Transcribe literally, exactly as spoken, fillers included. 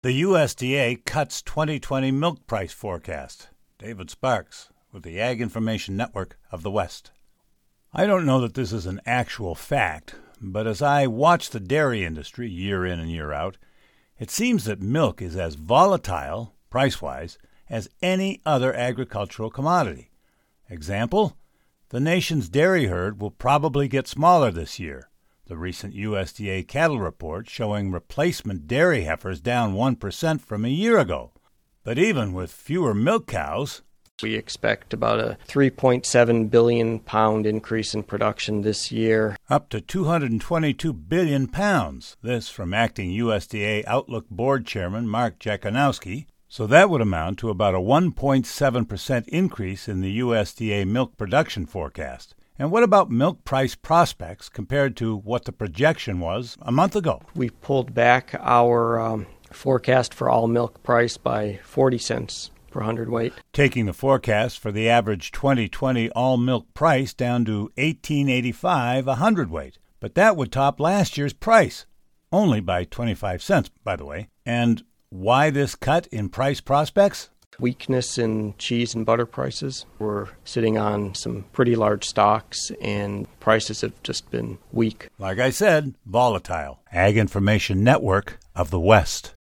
The U S D A cuts twenty twenty milk price forecast. David Sparks with the Ag Information Network of the West. I don't know that this is an actual fact, but as I watch the dairy industry year in and year out, it seems that milk is as volatile, price-wise, as any other agricultural commodity. Example, the nation's dairy herd will probably get smaller this year. The recent U S D A cattle report showing replacement dairy heifers down one percent from a year ago. But even with fewer milk cows, we expect about a three point seven billion pound increase in production this year. Up to two hundred twenty-two billion pounds. This from acting U S D A Outlook Board Chairman Mark Jakanowski. So that would amount to about a one point seven percent increase in the U S D A milk production forecast. And what about milk price prospects compared to what the projection was a month ago? We pulled back our um, forecast for all milk price by forty cents per hundredweight. Taking the forecast for the average twenty twenty all milk price down to eighteen eighty-five a hundredweight. But that would top last year's price, only by twenty-five cents, by the way. And why this cut in price prospects? Weakness in cheese and butter prices. We're sitting on some pretty large stocks, and prices have just been weak. Like I said, volatile. Ag Information Network of the West.